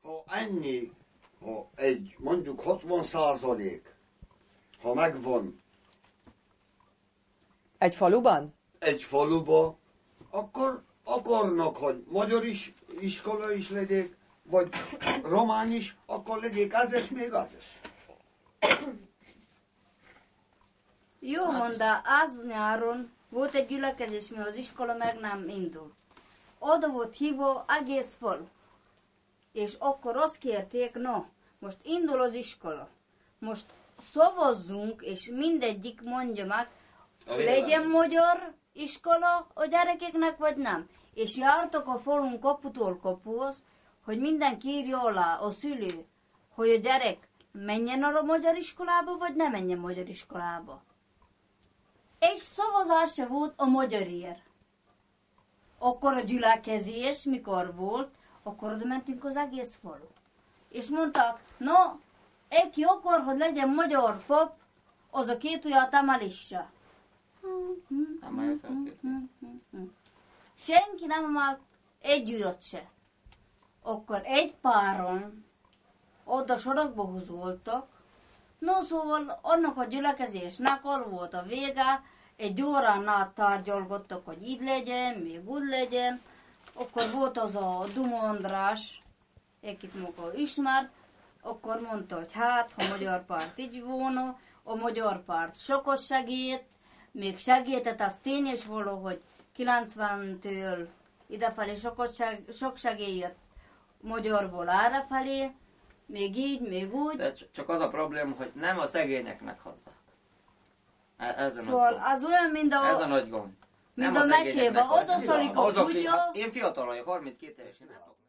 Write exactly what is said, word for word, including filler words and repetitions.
ha ennyi, ha egy mondjuk hatvan százalék, ha megvan egy faluban? Egy faluba, akkor akarnak, hogy magyar is, iskola is legyek, vagy román is, akkor legyek az és még az is. Jó mondta, az nyáron volt egy gyülekezés, mi az iskola meg nem indul. Oda volt hívó egész falu. És akkor azt kérték, no, most indul az iskola. Most szavazzunk, és mindegyik mondja meg, legyen magyar iskola a gyerekeknek, vagy nem. És jártak a falun kaputól kapuhoz, hogy mindenki írja alá, a szülő, hogy a gyerek menjen a magyar iskolába, vagy nem menjen magyar iskolába. És szavazás se volt a magyarért. Akkor a gyülekezés, mikor volt, akkor oda mentünk az egész falu. És mondták, no, aki akar, hogy legyen magyar pap, az a két ujját emelisse. Senki nem emelt egy ujjat se. Akkor egy páron oda sorokba húzoltak. No, szóval annak a gyülekezésnek az volt a vége, egy órán át tárgyalgattak, hogy így legyen, még úgy legyen. Akkor volt az a Duma András, akit maga ismert, akkor mondta, hogy hát, ha a magyar párt így volna, a magyar párt sokat segít, még segített, az tény is való, hogy kilencventől idefelé sokat seg, sok segély jött magyarból árafelé, még így, még úgy. De csak az a probléma, hogy nem a szegényeknek hozzák. Ez a szóval nagy az olyan, mint a... Ez a nagy gond. Mint nem a, a mesébe, oda szorik a kutya. Én fiatal vagyok, harminckét évesen látok.